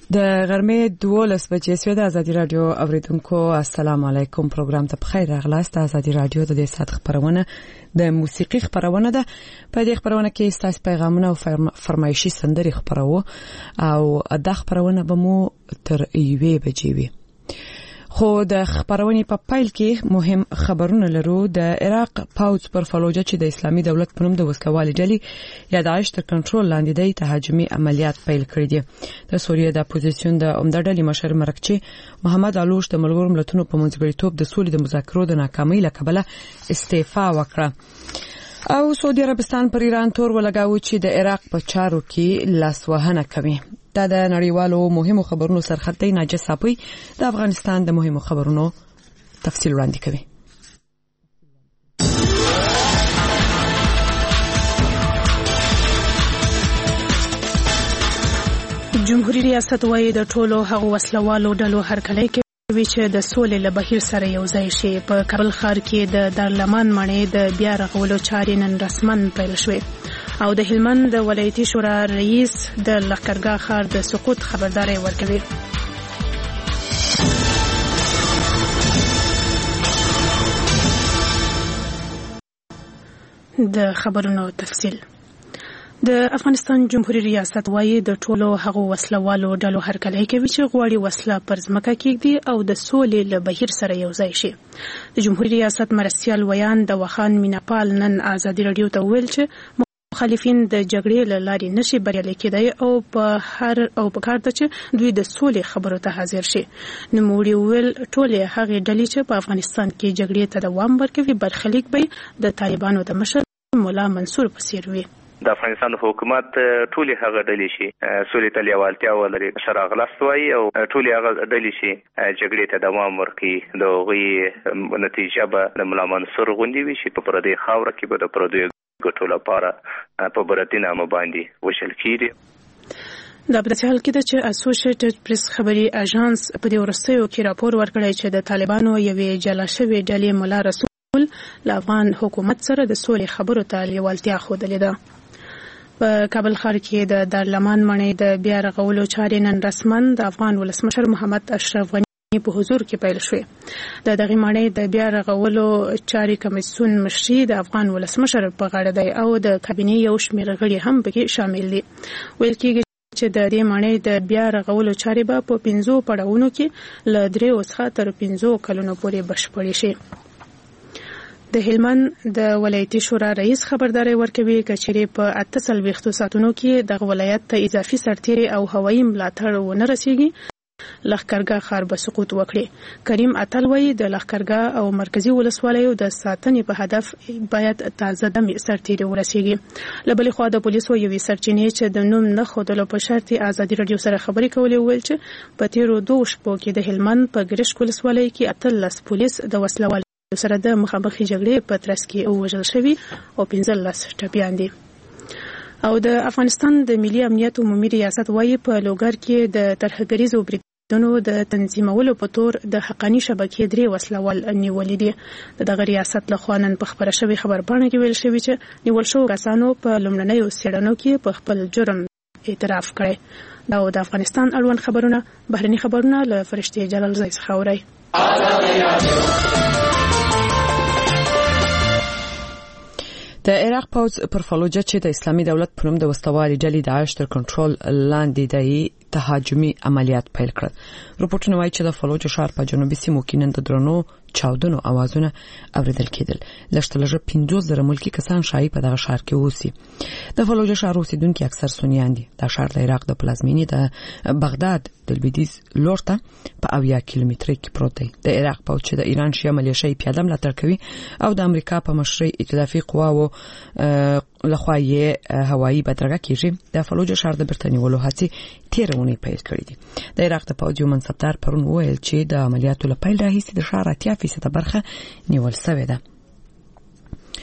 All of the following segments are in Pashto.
د غرمې 12 بجې سوی د ازادي رادیو اوریدونکو السلام علیکم. پروګرام ته بخیر راغلاست. ازادي رادیو د دې سات خبرونه د موسیقي خبرونه ده. په دې خبرونه کې تاسو پیغامونه او فرمایشي سندري خبرو او د خبرونه به مو تر 1 بجې وي. خو د خبرونې په پایل کې مهم خبرونه لرو. د عراق پاوز پر فلوجه چې د اسلامي دولت په نوم د وسلوالي ډلې یا داعش تر کنټرول لاندې د تهاجمي عملیات پیل کړی دي. د سوریې د اپوزیسیون د عمده ډلې مشر مرکچی محمد علوش د ملګرو ملتونو په منځګړیتوب د سولې د مذاکرو د ناکامۍ له کبله استعفا وکړه او سعودي عربستان پر ایران تور ولګاوه چې د عراق په چارو کې لاسوهنه کوي. دا د نړیوالو مهمو خبرونو سرخط دی. ناجس صاحب د افغانستان د مهمو خبرونو تفصیل وړاندې کوي. جمهوریت ریاست وايي د ټولو هغو وسلوالو ډلو هرکلی کوي چې د سولې له بهیر سره یو ځای شي. په کابل ښار کې د دارالمان مڼې د بیا رغولو چارې نن رسماً پیل شوې او د هلمند د ولایتي شورا رئیس د لښکرګاه ښار د سقوط خبرداری ورکوي. د خبرونو تفصیل. د افغانستان جمهوریت ریاست وايي د ټولو هغو وسلوالو ډلو هرکلی کوي چې غواړي وسله پر ځمکه کېږدي او د سولې له بهیر سره یو ځای شي. د جمهوریت ریاست مرستیال ویان د وخان میناپال نن ازادي رادیو ته ویل چې مخالفین د جګړې له لارې نشي بریالي کېدای او په کار ده چې دوی د سولې خبرو ته حاضر شي. نوموړي ویل ټولې هغې ډلې چې په افغانستان کې جګړې ته دوام ورکوي برخلیک به د طالبانو د مشر مولا منصور په څیر وي. د افغانستان حکومت ټولې هغه ډلې شي سولې ته لیوالتیا ولري شراغلست وایي او ټولې هغه ډلې شي جګړې ته دوام ورکړي. د هغوی نتیجه به د مولا منصور غوندې وي چې په پردۍ خاوره کې به د پردیو ګټو لپاره په بردي نامه باندې وشل کېږي. دا په داسې حال کې ده چې اسوسییټډ پریس خبري اژانس په دې وروستیو کې راپور ورکړی چې د طالبانو یوې جلا شوې ډلې مولا رسول له افغان حکومت سره د سولې خبرو ته لیوالتیا ښودلې ده. په کابل ښار کې د دارالمان مڼې د بیا رغولو چارې نن رسماً د افغان ولسمشر محمد اشرف غني په حضور کې پیل شوې. د دغې مڼې د بیا رغولو چارې کمیسیون مشري د افغان ولسمشر په غاړه دی او د کابینې یو شمېر غړي هم پکې شامل دي. ویل کېږي چې د دې مڼې د بیا رغولو چارې به په 5 پړاوونو کې له 3 څخه تر 5 کلونو پورې بشپړې شي. د هلمند د ولایتي شورا رئیس خبرداری ورکوي چې په 48 ساعتونو کې د ولایت ته اضافي سرتیري او هوایي ملاتړ ونه رسیږي لښکرګاه ښار به سقوط وکړي. کریم اتل وایي د لښکرګاه او مرکزی ولسوالیو د ساتنې په هدف باید تازه دمي سرتیري ورسیږي. له بلې خوا د پولیسو یوې سرچینې چې د نوم نه ښودلو په شرط ازادي رادیو سره خبرې کولې ویل چې په تیرو 2 شپو کې د هلمند په ګرشک ولسوالۍ کې 18 پولیس د وسلوال سره د مخامخي جګړې په ترڅ کې وژل شوي او 15 ټپیان دي. او د افغانستان د ملي امنیت عمومي ریاست وايي په لوګر کې د ترهګریزو بریدونو د تنظیمولو په تور د حقانی شبکې 3 وسلوال نیولې دي. دغه ریاست له خوا نن په خبره شوی خبرپاڼه کې ویل شوی چې نیول شوو کسانو په لومړنیو څېړنو کې په خپل جرم اعتراف کړی. دا د افغانستان اړوند خبرونه. بهرني خبرونه له فرشتي جلال زای څخه اورئ. د عراق پوز پر فلوجه چې د اسلامي دولت په نوم د وسلوالي ډلې داعش تر کنټرول لاندې د تهاجمي عملیات پیل کړل. رپورټونه وايي چې د فلوجه ښار په جنوبي سیمو کې نن د درنو چاودنو اوازونه اوریدل کېدل. لږترلږه 15,000 ملکی کسان شایي په دغه ښار کې اوسي. د فلوجه ښار اوسیدونکو اکثر سنیان دي. دا ښار د عراق د پلازمینې د بغداد د لویدیځ لور ته په 80 کیلومتره کې پروت دی. د عراق پوځ چې د ایران شیعه ملیشې پیاده ملاتړ کوي او د امریکا په مشرۍ ائتلافي قواو لخوا یې هوایي بدرګه کیږي. د فلوجه ښار د برتنیولو هڅې تیرونی پیل کړې دي. د عراق د پوځ یو منصبدار پرون وویل چې د عملیاتو له پیل راهیسې د ښار 80% برخه نیول شوې ده.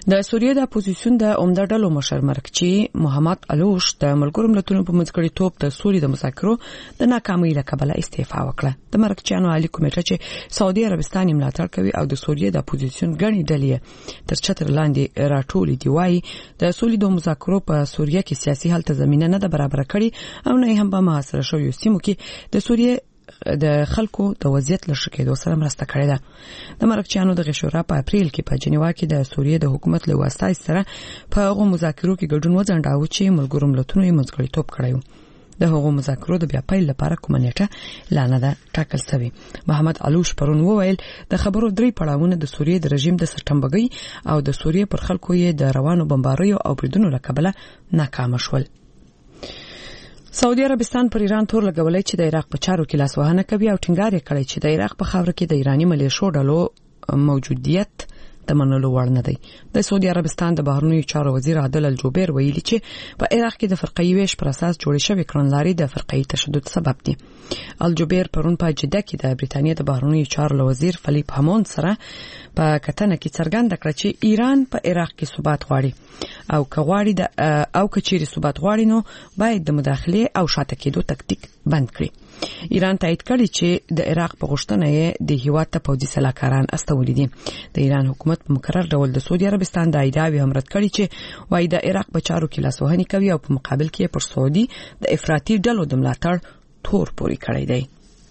د سوریه د اپوزیسیون د عمده ډلو مشر مرکچی محمد علوش د ملګرو ملتونو په منځګړیتوب د سولې د مذاکرو د ناکامۍ له کبله استعفا وکړه. د مرکچیانو عالی کمیټه چې سعودي عربستان ملاتړ کوي او د سوریه د اپوزیسیون غړي ډلې تر چتر لاندې راټولې دی وایي د سولې د مذاکرو په سوریه کې سیاسي حل ته زمينه نه ده برابر کړې او نه هم په محاصره شویو سیمو کې د سوریه د خلکو د وضعیت لږ کېدو سره مرسته کړې ده. د مرکچیانو د شورا په اپریل کې په جنیوا کې د سوریه د حکومت له واسطې سره په هغو مذاکرو کې ګډون وځنډاوه چې ملګرو ملتونو یې منځګړیتوب کړی. د هغو مذاکرو د بیا پیل لپاره کومه نیټه لا نه ده ټاکل شوې. محمد علوش پرون وویل د خبرو درې پړاوونه د سوریه د رژیم د سرټمبګۍ او د سوریه پر خلکو یې د روانو بمباریو او بریدونو له کبله ناکام شول. سعودي عربستان پر ایران تور لګولای چې د عراق په چارو کې لاسوهنه کوي او ټینګار یې کړی چې د عراق په خاور کې د ایرانی ملیشو ډلو موجودیت د منلو وړ نه دی. د سعودي عربستان د بهرنیو چارو وزیر عادل الجوبیر ویلي چې په عراق کې د فرقې ویش پر اساس جوړې شوې کړنلارې د فرقې تشدد سبب دي. الجوبیر پرون په جده کې د بریتانیا د بهرنیو چارو وزیر فلیپ هاموند سره په کتنه کې څرګنده کړه چې ایران په عراق کې ثبات غواړي او کغواړي د او کچيري ثبات غواړي نو باید د مداخله او شاته کېدو تکتیک بند کړي. ایران تایید کړي چې د عراق په غوښتنه یې د هیواد ته پوځي سلاکاران استولي دي. د ایران حکومت په مقرر ډول د سعودي عربستان د ایداوی هم رد کړي چې وايي د عراق په چارو کې لاسوهنه کوي او په مقابل کې پر سعودي د افراطي ډلو د ملاتړ تور پوري کړی دی.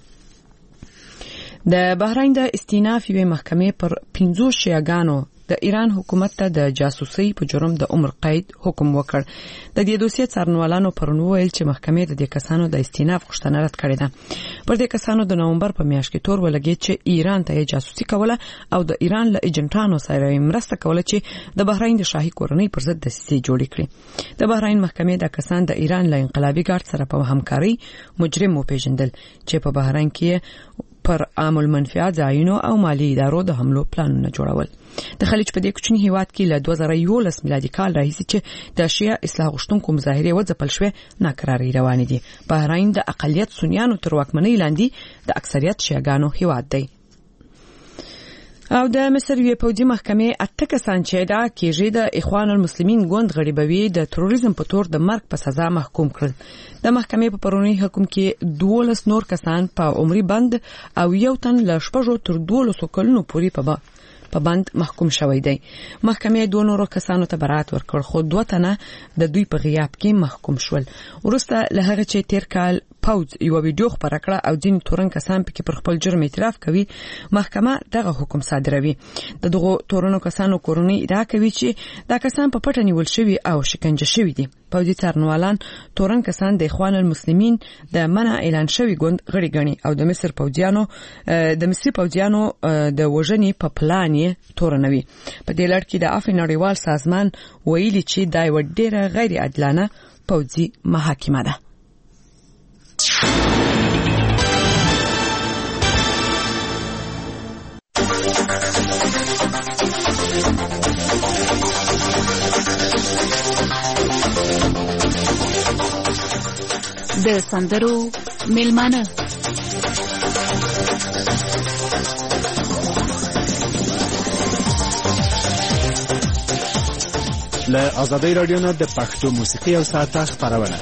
د بحرین د استیناف یوې محکمې پر 15 شیعاګانو د ایران حکومت ته د جاسوسي په جرم د عمر قید حکم وکړ. د دې دوسیې څارنوالانو پرون ویل چې محکمې د دې کسانو د استیناف غوښتنه رد کړې ده. پر دې کسانو د نومبر په میاشت کې تور ولګید چې ایران ته جاسوسي کوله او د ایران له ایجنټانو سره مرسته کوله چې د بحرین د شاهي کورنۍ پر ضد دسیسې جوړې کړې. د بحرین محکمې د کسان د ایران له انقلابي ګارد سره په همکاري مجرم وپیژندل چې په بحرین کې پر عام المنفعه ځایونو او مالی ادارو د حملو پلانونه جوړول. د خلیج په دې کوچني هیواد کې له 2011 میلادي کال راهیسې چې د شیعه اصلاح غوښتونکو مظاهره وځپل شوې ناکراري روانې دي. بحرین د اقلیت سنیانو تر واکمنۍ لاندې د اکثریت شیعاګانو هیواد دی. او د مصر یوې پوځي محکمې 8 کسان چې دا کېږي د اخوان المسلمین ګوند غړیبوي د تروریزم په تور د مرګ په سزا محکوم کړل. د محکمې په پرونی حکم کې 12 نور کسان په عمري بند او یو تن له 6 تر 12 کلونو پورې په بند محکوم شوی دی. محکمې 2 نور کسانو ته برائت ورکړ خو 2 تنه د دوی په غیاب کې محکوم شول. ورسته له هغه چې تیر کال پوز یو ویډیو خبره کړه او ځین تورن کسان پکې پر خپل جرم اعتراف کوي، محکمه دغه حکم صادروي. د دغه تورنو کسانو کورنۍ ادعا کوي چې دا کسان په پټه نیول شوي او شکنجه شوي دي. پوځي څارنوالان تورن کسان د اخوان المسلمین د منع اعلان شوی ګوند غړي ګڼي او د مصري پوځیانو د وژنې په پلان یې تورنوي. په دې لړ کې د عفو نړیوال سازمان ویلي چې دا یو ډېره غیر عادلانه پوځي محاکمه ده. د سندرو میلمانه له آزادۍ رادیو نه د پښتو موسیقي او ساعته خبرونه.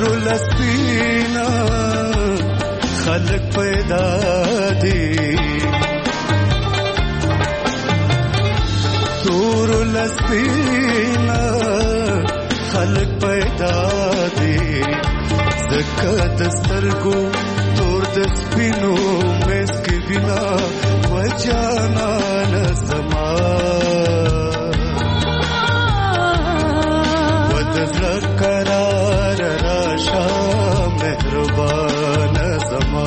تور لسپینا خلق پیدا دی تور لسپینا خلق پیدا دی زکا دسترگو تور دسپینو مسکی بنا و جانا نزما و دزلک قرار راشا مهربان زما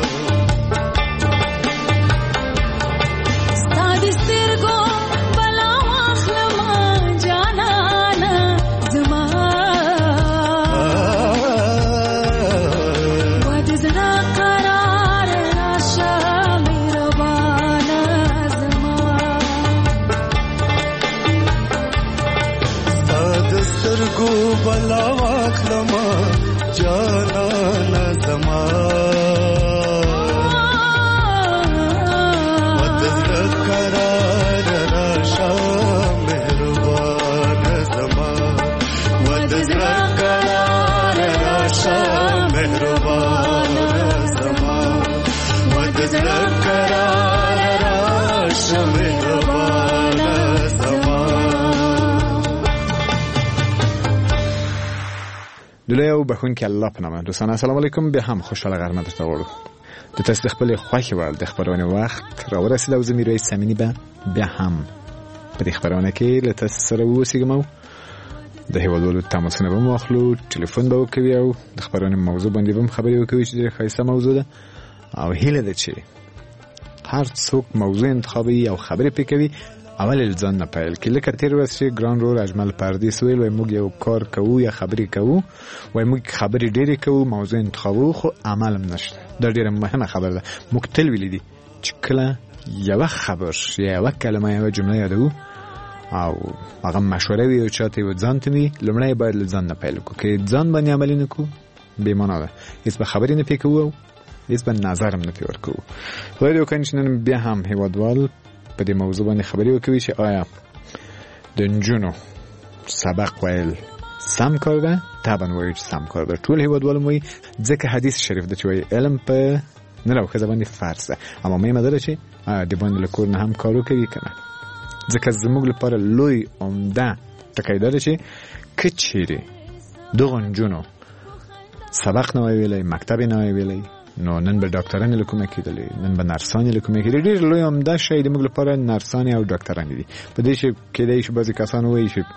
بلا واخلما جانا نظما ودل قرار راشا مهربان زما ودل قرار راشا مهربان زما ودل قرار راشا مهربان زما دلای او بخون که الله پنامه دوستان السلام علیکم به هم خوشحال غرمه درته غواړو د تاسو د خپل خوښي وړ د خبرونه وخت را ورسید او زميروي سمینی به هم په دې خبرونه کې له تاسو سره وسیګم د هیوادولو تماسونه به مخلو ټلیفون به وکوي او د خبرونه موضوع باندې به خبري وکوي چې ډېر ښایسته موضوع ده او هیله ده چې هر څوک موضوع انتخابي او خبرې پکوي اول ځان نه پیل کې لکه تیر وسه ګران رول اجمل پردیس ویل وای موږ یو کار کوو یا خبرې کوو وای موږ خبرې ډېرې کوو موضوع انتخابو خو عمل هم نشته دا ډېره مهمه خبره ده موږ تل ویلي چې کله یو خبر یا یو کلمه یا جمله یادو او هغه مشوره وي او چاته و ځان ته لمړی باید ځان نه پیل کو کې ځان باندې عمل نه کو به معنا ده هیڅ به خبرې نه پکوو هیڅ به نظر نه پیور کو خو یو کنيشن بیا هم هیوادوال په دې موضوع باندې خبرې وکوي چې آیا د نجونو سبق ویل سم کار ده طبعا وایي چې سم کار ده ټول هیوادوال موي ځکه حدیث شریف د چوي علم په نه راوخه باندې فرض ده اما مې مدار چې د باندې له کور نه هم کارو کوي کنه ځکه زموږ لپاره لوی عمده ټکی ده چې کچېری دغه نجونو سبق نه ویلای مکتب نه ویلای نو نن به ډاکټران له کومه کېدلې نن به نرسان له کومه کېدلې ډېر لوی عمده شی د موږ لپاره نرسان او ډاکټران دي په دې چې کېدای شي بعضی کسان وایي چې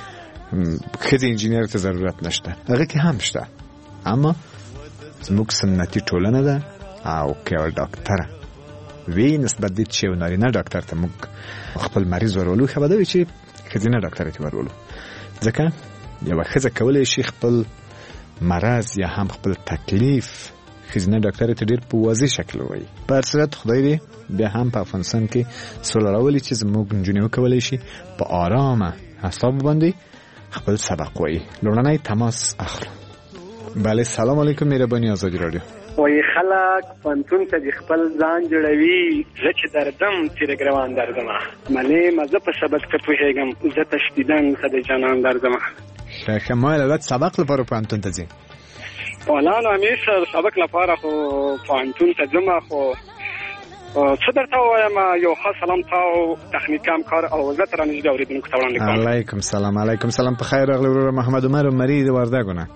خځې انجینر ته ضرورت نشته هغه کې هم شته اما زموږ سنتي ټولنه ده او کې ډاکټر وی نسبت دې چې نارینه ډاکټر ته موږ خپل مریض ورولو خو دا وی چې خځینه ډاکټر ته ورولو ځکه یو ښځه کولای شي خپل مرض یا هم خپل تکلیف خزینه ډاکټر ته ډیر په واضح شکل وایي په صورت خدای دې بیا هم په افغانستان کې سولراولي چې زموږ نجونې وکولای شي په آرامه حساب باندې خپل سبق وایي لورنۍ تماس اخلو بله سلام علیکم مهرباني آزادی رادیو وای خلک پنتون ته خپل ځان جوړوي زه چې دردم تیرګروان دردم ملې مزه په سبق ته پوهېږم زه تشدیدن خدای جانان دردم ښه ما له سبق لپاره پنتون ته ځي والله همیشه سبق لپاره خو پوهنتون ته ځم خو څه درته وایم یو خاص سلام تاسو تخنیک همکار او زه تر نږدې اوریدونکو ته وړاندې کوم علیکم سلام علیکم سلام په خیر راغلی ورور محمد عمر مری د وردګونه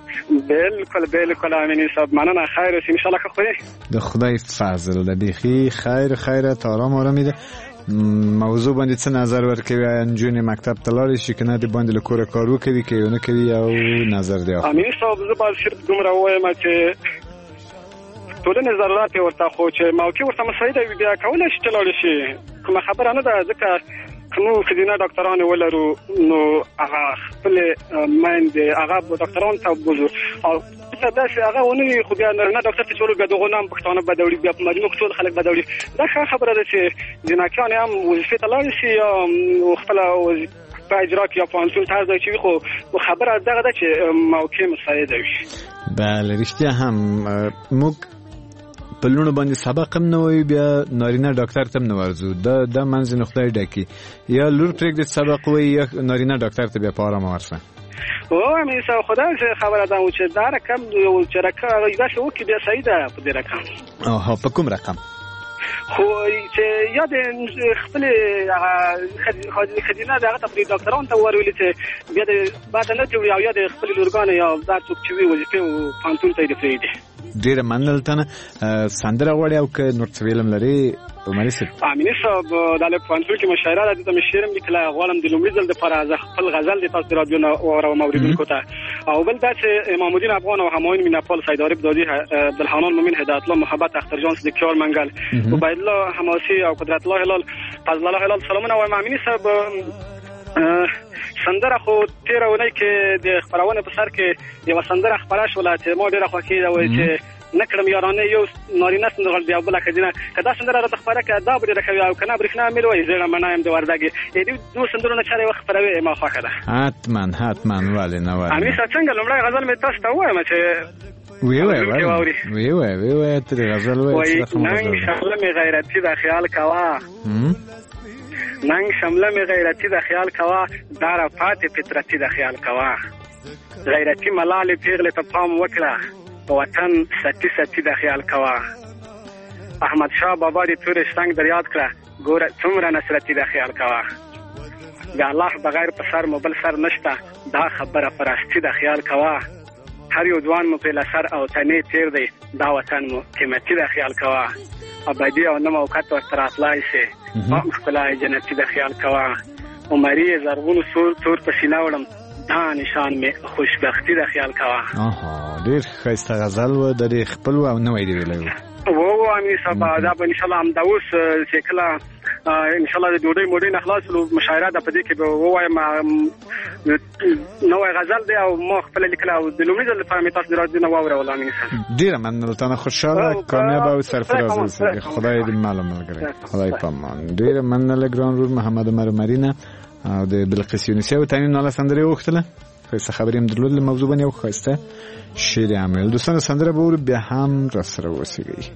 بالکل امین صاحب مننه خیر اوسې ان شاء الله خو د خدای فضل د بیخي خیر ته آرام ده موضوع باندې څه نظر ورکوي انجونې مکتب ته لاړې شي کنه د باندې له کوره کار وکوي که یو نه کوي او نظر دی امین صاحب زه به صرف دومره وایم چې ټولنې ضرورت ورته خو چې موقع ورته مساعده وي بیا کولی شي چې لاړې شي کومه خبره نه ده ځکه که موږ ښځینه ډاکټران ولرو نو هغه خپلې میندې هغه ډاکټرانو ته بوځو او داسې هغه ونه وي خو بیا نارینه ډاکټر ته چې ولو بیا د هغو نه هم پښتانه بد وړي بیا په مجموع کې ټول خلک بد وړي دا ښه خبره ده چې جناکیانې هم وظیفې ته لاړې شي یا خپله په اجرا کې یا پوهنتون ته هر ځای چې وي خو خبره دغه ده چې موقع مساعده وي بله رښتیا هم موږ په لونو باندې سبق هم نه وایو بیا نارینه ډاکټر ته هم نه ورځو دا منځ نه خدای ډکي یا لور پرېږدي سبق وایي یا نارینه ډاکټر ته بیا په ارامه ورسه او امین صاحب خدای خبره ده چې دا رقم یو چرکه دا شو کې بیا صحیح ده په دې رقم. اوه په کوم رقم؟ خو چې یاد خپل خدینه دغه ته ډاکټران ته ورولې چې بیا د بعد نه جوړ یا د خپل لورګان یا دا څوک چې وی وظیفه او پانتون ته دی فریدي. ډیره مننه تنه سندره غوړی او که نور څه ویلم لري عمري صاحب. امین صاحب د پانتون کې مشاعره د مشیرم لیکله غوالم د لومړي ځل د فرازه خپل غزل د تاسو رادیو او موریدونکو ته او بل دا چې امام الدین افغان او همایون میناپال سید عارف دادی عبدالحنان مومن هدایت الله محبت اختر جان صدیقیار منگل عبید الله حماسی او قدرت الله هلال فضل الله هلال سلامونه وایم. امین صاحب سندره خو تیر ونی کې د خبرونه په سر کې یو سندره خبره شوله چې ما ډیره خوښی ده وای چې نکړم یارانه یو نارینه سندره دی او بل کدینه کدا سندره را خبره کې دا بری راکوي او کنه برښنا مې وای زړه منایم د وردګي دې دوه سندرونه چاره وخت خبره ما خوښه ده. حتما والي نه والي. امین صاحب څنګه لمړی غزل مې تاسو ته وایم چې وی تر غزل وای نن شمله می غیرتی د خیال کوا نن شمله می غیرتی د خیال کوا دار فات فطرتی د خیال کوا غیرتی ملال پیغله ته پام وکړه وطن ستی ستی د خیال کوا احمد شاه بابا دې تور شتنګ در یاد کړه ګوره څومره نصرتی د خیال کوا د الله بغیر په سر مو بل سر نشته دا خبره پرستی د خیال کوا هر یو ځوان مو په لسر او تنه تیر دی دا وطن مو قیمتي د خیال کوا ابدي او نو موقت ورته اطلاع شي ما خپلای جنتی د خیال کوا عمرې زرغون تور په سینه وړم دا نشان می خوشبختی د خیال کوا. ډیر ښایسته غزل و د خپل او نوې دی ویلو وو امي صاحب دا به ان شاء الله هم دا اوس چې کله ان شاء الله د ډوډۍ موډۍ نه خلاص لو مشاعره د پدې کې به ووایم نوې غزل دی او ما خپل لیکل او د لومړي ځل لپاره مې تاسو درازي نه واوره ولا امي صاحب. ډیر مننه تاسو خوشاله کامیاب او سرفراز اوسئ. خدای دې معلومه کړي. خدای پامان. ډیر مننه لګران رور محمد عمر مرینه او د بلقیس یونسی او تانین ناله سندره وختله خو خبریم درلود له موضوع باندې خواسته شعر عمل دوستان سندره به بیا هم را سره وسیږي.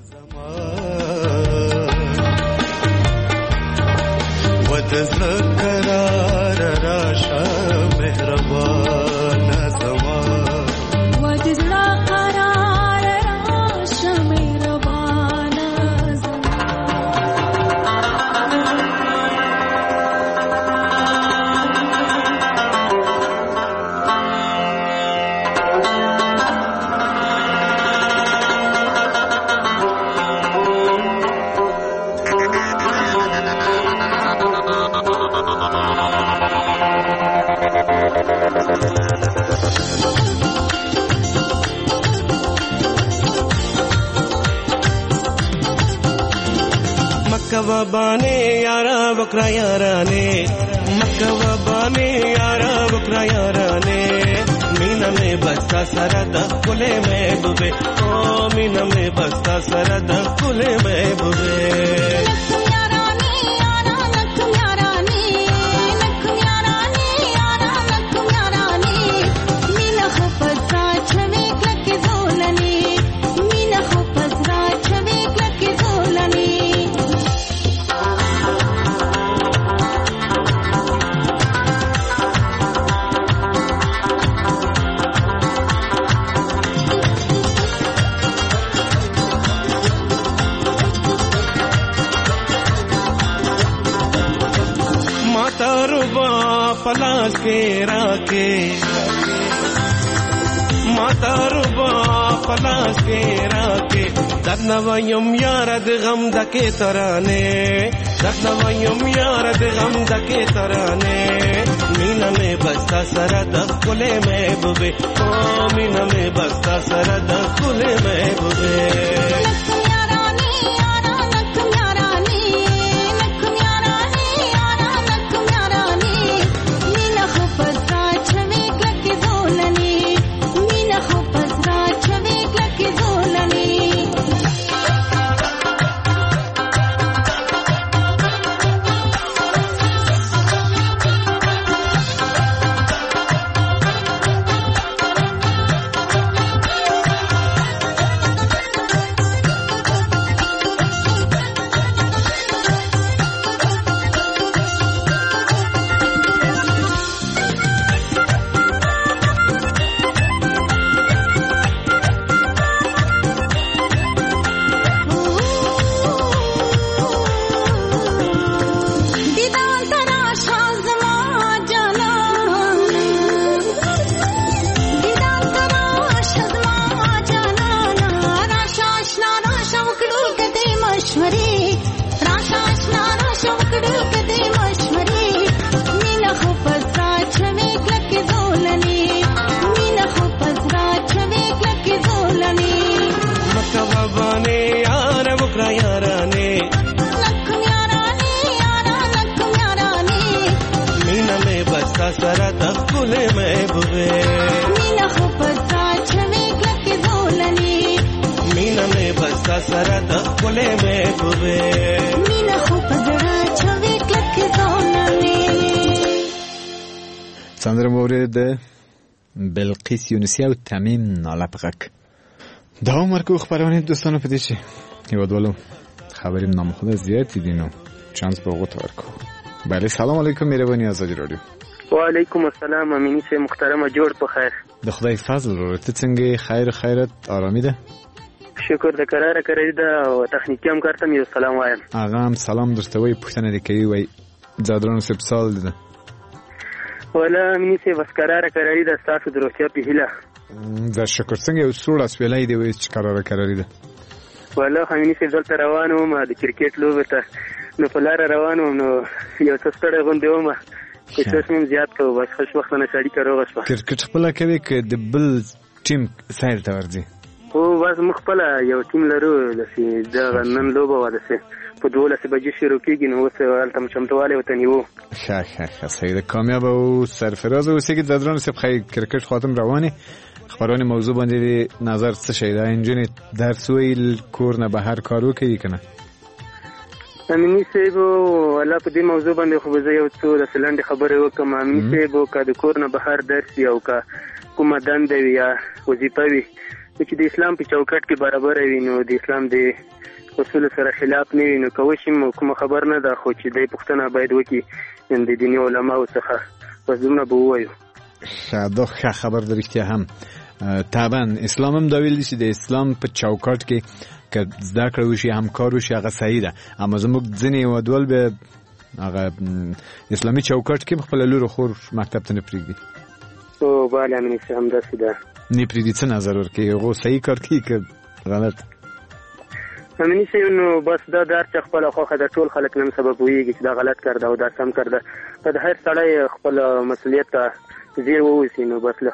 وتذكر راشا مهربان زما وتذكر راشا مهربان مکوا بانے یارا بکرا یارانے مکوا بانے یارا بکرا یارانے مینا میں بستا سرد کلے محبوبے او مینا میں بستا سرد کلے محبوبے پلاس کے راکے ماتا ربا پلاس کے راکے دنویم یارد غم دکے ترانے دنویم یارد غم دکے ترانے مینا میں بستا سرد کلے محبوبے او مینا میں بستا سرد کلے محبوبے ښکلې محبوبې مینا خو په زړه چوي کلک ځانمې سندره مورد بلقیس یونسی او تمیم ناله په غږ دوام ورکو خبرونه دوستانو په دې چې هیوادوالو خبریم نامخوده زیاتی دي نو چانس به وګت ورکو. بله سلام علیکم مهربانی آزادی رادیو. و علیکم السلام امینی سے محترم جوړ په خیر. د خدای فضل ورو ته څنګه خیرت آرامی ده؟ شکر د قراره کړی ده او تخنیکی هم کارته مې سلام وایم. هغه هم سلام درته وای پښتنه دې کوي وای زادرانو سپ سال ده. ولا امینی سے بس قراره کړی ده تاسو دروتیا په هیله. دا شکر څنګه یو څوړ اسویلای دی وای چې قراره کړی ده. ولا امینی سے دلته روانو ما د کرکټ لوبه ته نو په لار روانو نو یو څه ستړی غونډه ومه چې څه زیات کوو بس خوش وخت نه سړی کاروغه شو. کرکټ خپل کوي ک د بل ټیم سایل ته ورځي. او بس مخبل یو ټیم لرو لسی دا نن لوبه واده سه په 12 بجې شروع کیږي نو اوس ولته چمتواله وته نیو. ښه سید کامیاب او سرفراز اوسې کې زادران سپ خی کرکټ خاتم روانه خبرونه موضوع باندې نظر څه شي دا انجن درس ویل کور نه بهر کارو کوي کنه. امینی صاحب ولا په دې موضوع باندې خو زه یو څو د سلند خبرې وکم. امینی صاحب کا د کور نه بهر درس یو کا کومه دنده یا وظیفه وي چې د اسلام په چوکاټ کې برابر وي نو د اسلام د اصول سره خلاف نه وي نو کوم کوم خبر نه ده خو چې د پښتنه باید وکي د دیني علماو څخه وزونه به وایو. دا خبر درښتیا هم طبعا اسلام هم دا ویل چې د اسلام په چوکاټ کې که زده کړه وشي همکار وشي هغه صحیح ده اما زموږ ځینې هیوادوال به هغه اسلامي چوکاټ کې خپل لور خور مکتب ته نه پرېږدي. او بله امیني صاحب همداسې ده نه پرېږدي. څه نظر ورکوي هغه صحیح کار کوي که غلط؟ امیني صاحب نو بس دا در چې خپله خوښه د ټول خلک نن سبب پوهېږي چې دا غلط کار ده او دا سم کار ده که د هر سړی خپل مسؤلیت ته ځیر ووسي نو بس له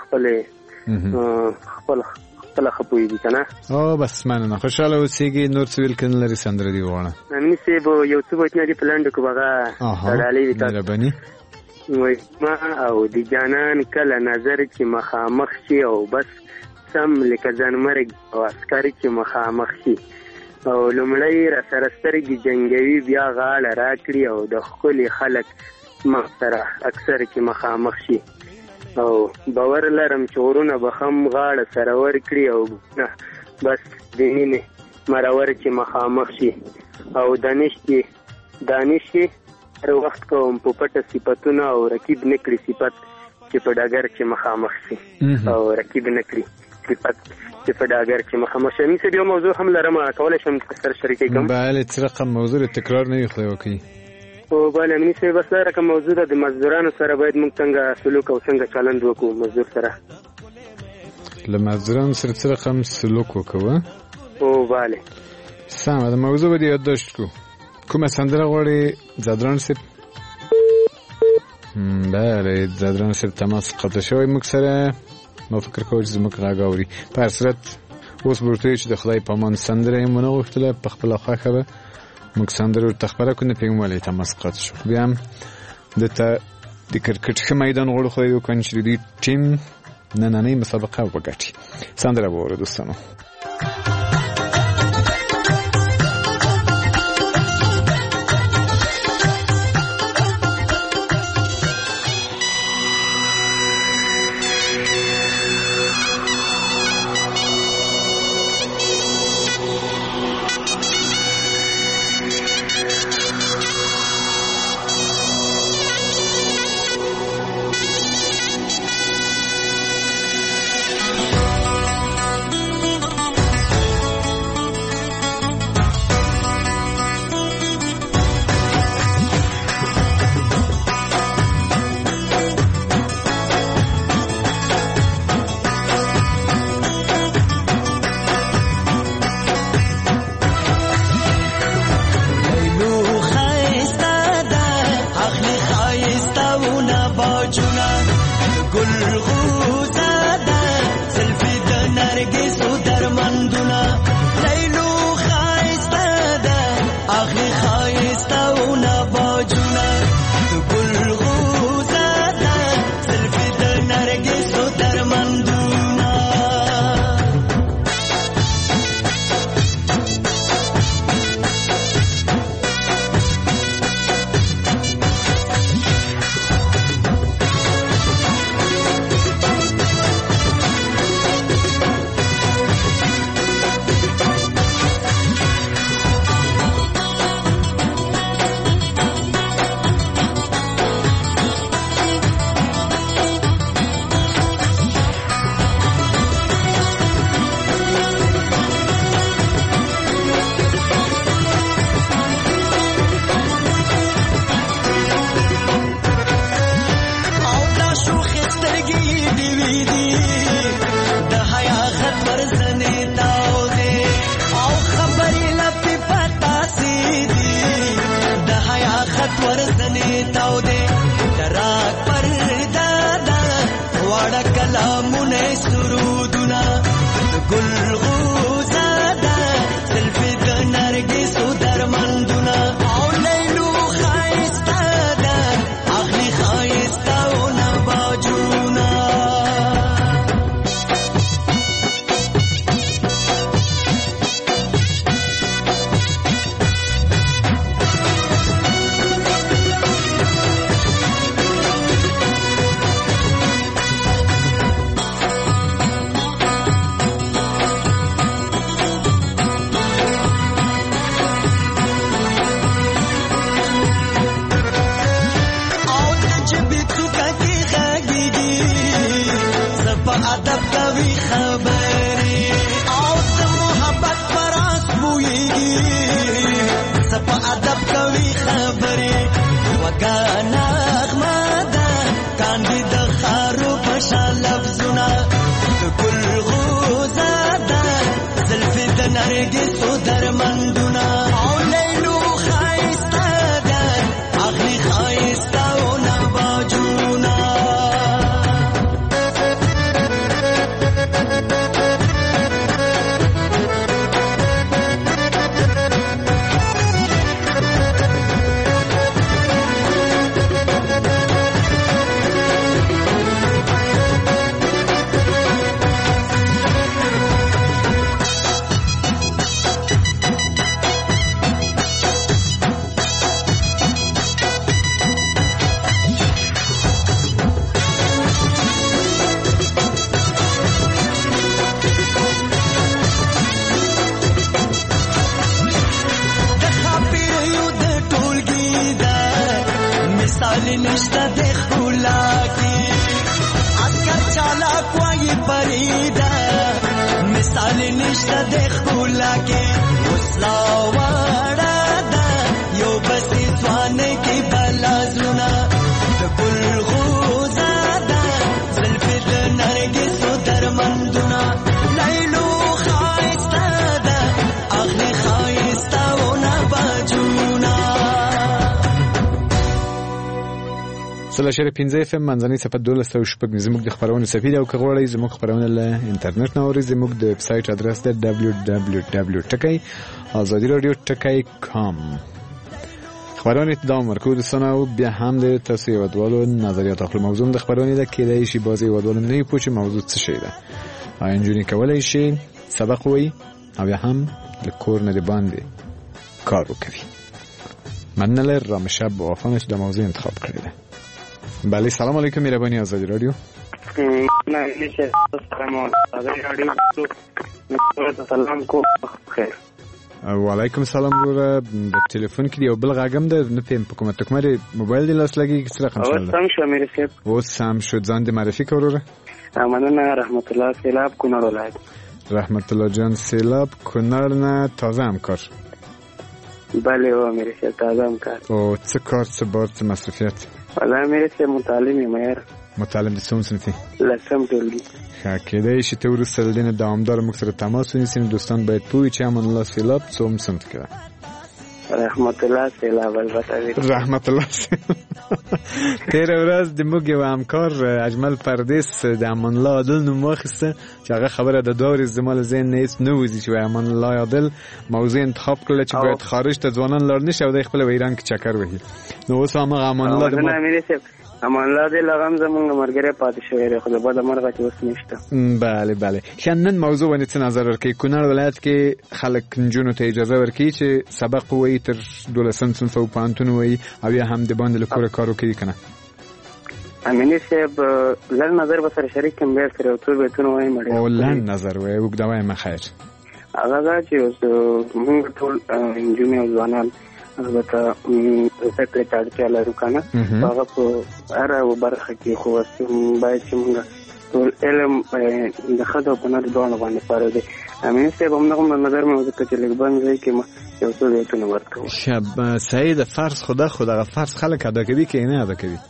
خپل خپويږي کنه. او بس مننه خوشاله اوسېږي نور څه ویل کنه لري سندره دی وړه. امیني صاحب یو څه وایي نه دی پلاند کو بغا تړالې وي مهرباني وای ما او دی جانان کله نظر چې مخامخ شي او بس سم لکه ځان مرګ او عسکري چې مخامخ شي او لمړی را سره سترګې جنگوي بیا غاړه راکړي او د خپل خلک مخ سره اکثر چې مخامخ شي او باور لرم چې ورونه بخم غاړه سره ورکړي او نه بس د مینې مرور چې مخامخ شي او دانش هر وخت کوم په پټه صفاتونه او رکیب نکړي صفات چې په ډاګر چې مخامخ شي او رکیب نکړي صفات چې په ډاګر چې مخامخ شي. مې یو موضوع هم لرم کولای شم سره شریکې کوم. بله څه رقم موضوع تکرار نه وي خدای وکړي. او بله امیني صاحب بس دا رقم موضوع ده د مزدورانو سره باید موږ څنګه سلوک او څنګه چلند وکړو مزدور سره. له مزدورانو سره څه رقم سلوک وکړو؟ او بله سمه ده موضوع به دې یادداشت کړو. کومه سندره غواړې زادران صاحب؟ بله زادران صاحب تماس قطع شوی موږ سره ما فکر کوم چې زموږ غږ اوري. په هر صورت اوس به ورته چې د خدای په امان سندره یې ونه غوښتله په خپله خوښه به موږ سندره ورته خپره کړو نه پوهېږم ولې تماس قطع شو. بیا هم دته د کرکټ ښه میدان غواړو خدای وکړي چې د دوی ټیم نننۍ مسابقه وګټي. سندره به واورو دوستانو. نشته د ښکلا کې عسکر چالاک وایي بریده مثال نشته د ښکلا کې وسلا واړه ده یو بسې ځوانۍ کې بلا زړونه د ګل غوزه ده زلفې د نرګسو درمندونه لیلو ښایسته ده اخلي ښایستهونه باجونه 15 FM منځنۍ صفحه 12 شپږ زموږ د خبرونې سفیر او کغوړی زموږ خبرونه له انټرنیټ نه اوري زموږ د ویب سټ ادرس د www.azadiradio.com خبرونه ادامه ورکوي سنو بیا هم د تاسو یو ډول نظریات خپل موضوع د خبرونه د کېدای شي بازي یو ډول نه پوښي موضوع څه شي ده انجونی کولای شي سبق وي او هم د کور نه دی باندې کار وکړي مننه رامشب وافنش د موضوع انتخاب کړی ده بله سلام علیکم مهربانی آزادی رادیو نه نشه سلام آزادی رادیو سلام کو خیر وعلیکم سلام وروره د ټلیفون کې یو بل غاګم ده نه پم په کومه تکمره موبایل دی لاس لګي څه رقم شول سم شو مې رسید او سم شو ځان د معرفي کوروره مننه رحمت الله سیلاب کونړ ولایت رحمت الله جان سیلاب کونړ نه تازه همکار بله و مې رسید تازه همکار او څه کار څه بار څه مصرفیت والله مې رسید متعلم یم یار متعلم د څوم صنفي لسم ټولګي کېدای شي ته وروسته له دې نه دوامدار موږ سره تماس ونیسئ دوستان باید پوه چې امان الله سیلاب څوم صنف کې ده رحمت الله سیلاب البته رحمت الله تیر ورځ د موږ یو همکار اجمل پردیس د امان الله عادل نوم واخیسته چې هغه خبره د دور زمال ذهن نه هیڅ نه وځي چې امان الله عادل موضوع انتخاب کړل چې باید خارج ته ځوانان لاړ نشي او د خپل ایران کې چکر وهي نو اوس هم امان الله امان الله دې لغم زمونږ مرګره پاتې شوی دی خو د بده مرغه چې اوس نشته بله بله نن موضوع باندې څه نظر ورکړي کونړ ولایت کې خلک نجونو ته اجازه ورکړي چې سبق ووایي تر 12 صنف او پوهنتون ووایي او یا هم د باندې له کوره کار وکړي که نه امیني صاحب لږ نظر به سره شریک کړم بیا سره یو څو بیتونه وایم او لنډ نظر وایي اوږده وایم خیر هغه دا چې اوس موږ ټول نجونې او ځوانان البته زده کړې ته اړتیا لرو که نه هغه په هره برخه کې خو باید چې موږ ټول علم د ښځو په نر دواړو باندې فرض دی امین صاحب همدغومره نظر مې وځکه چې لږ بند ځای کې یو څو بیتونه ورکوو صحیح د فرض خو دغه فرض خلک ادا کوي که نه ادا کوي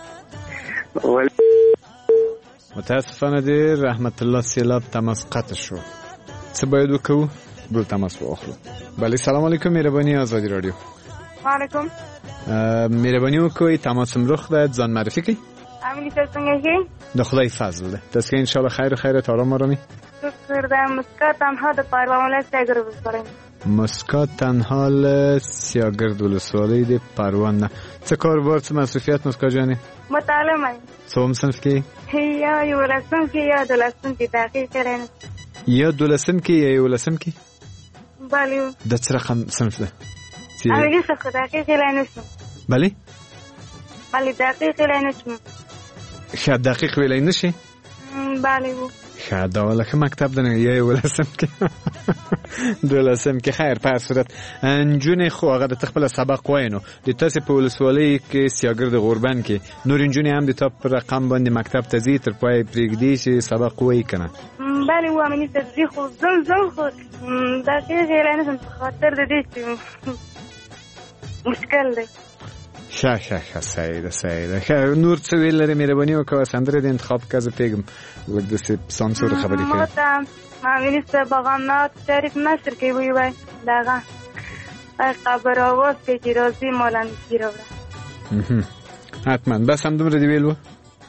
متاسفانه دی رحمت الله سیلاب تماس قطع شو څه باید وکړو بل تماس واخلو بله سلام علیکم مهربانی آزادی رادیو وعلیکم مهربانی وکړئ تماس امروخ ده ځان معرفي کړئ امین څنګه یې د خدای فضل ده تاسو ان شاء الله خیرت آرام آرامی شکر ده مسکا تنها د پروان ولایت سیاګرد ولسوالۍ مسکا تنها له سیاګرد ولسوالۍ د پروان نه څه کاروبار څه مصرفیات مسکا جانې متعلم یم څوم صنف کې یا یولسم کې یا دولسم کې تحقیق کړی یا دولسم کې یا یولسم کې بله د څه رقم صنف ده اولی څخه تحقیق کړی نشم بله تحقیق کړی نشم ښه دقیق ویلی نشي بله ښه دا ولکه مکتب ده نه یا یولسم کې دولسم کې خیر په هر صورت نجونې خو هغه د خپله سبق وایي نو د تاسې په ولسوالۍ کې سیاګرد غوربند کې نور نجونې هم د تا په رقم باندې مکتب ته ځي تر پای پرېږدي چې سبق وایي که نه بله وامني ته ځي خو زم خو دقیق ویلی نشم په خاطر د دې چې مشکل دی ښه صحیح ده نور څه ویل لرې مهرباني وکړه سندره د انتخاب که زه پوهېږم لږ داسې سانسور خبرې کوي ما ته مامیني صاحب بغامنات شریف نصر کې ویوی دغه قبر آواز کې چې راځي مالندګي راوړه حتما بس همدومره دې ویل وه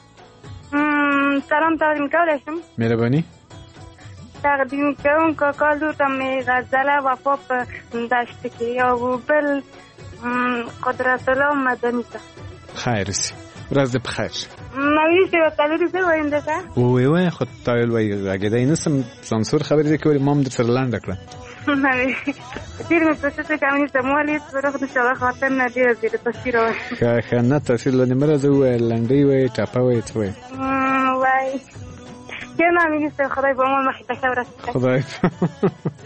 سلام تقدیم کولی شم مهرباني تقدیم کوم کاکا لور ته مې غزله وفا په دشت کې او بل قدرت الله مدنی ته خیر سی ورځ دې په خیر مامیني صاحب کلوري زه وایم دته ووایه خو تا ویل وایي غږېدی نسم سانسور خبرې دې کولی ما هم در سره لنډه کړه ډېر مې په څه چې مامیني صاحب مولید روغ د شغه خاطر نه ډېر زیاته تصویر وایي ښه نه تصویر له نیمه راځه ووایه لنډۍ وایي ټاپه وایي څه وایي وایي که مامیني صاحب خدای به امان مخې ته ښه ورځ خدای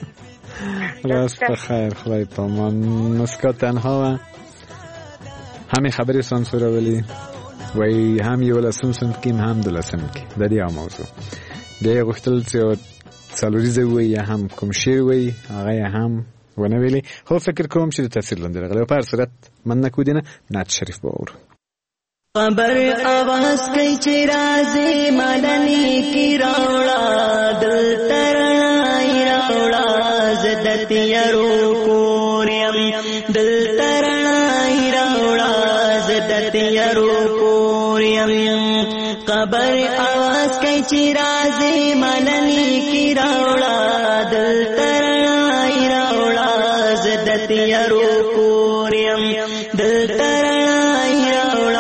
راست خیر خدای پامان مسکا تنها هم خبرې سانسورولې وای هم یو لسم صنف کې هم دولسم کې د دې موضوع بیا غوښتل چې څلوریزه وي یا هم کوم شی وي هغه هم ونه ویلي. خو فکر کوم چې د تفسیر لاندې راغلی په هر صورت من نکودینه نعت شریف به اورو. خبر आवाज کوي چې راځي مدني کی راوړه دل ترنای راوړه زدت یرو کوریم دل ترنای راوړه زدت یرو کوریم خبر आवाज کوي چې راځي مدني کی راوړه دل ترنای راوړه زدت یرو کوریم دل ترنای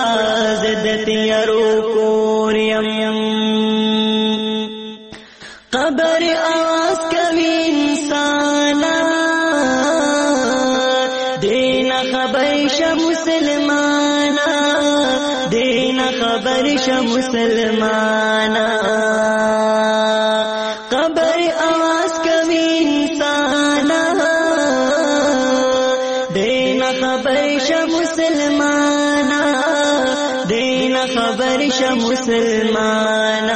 تیارو کوریم قبر آواز کوي انسانا دین خبر ش مسلمانا دین خبر ش مسلمانا قبر آواز کوي انسانا دین خبر ش مسلمانا خبر ش مسلمانا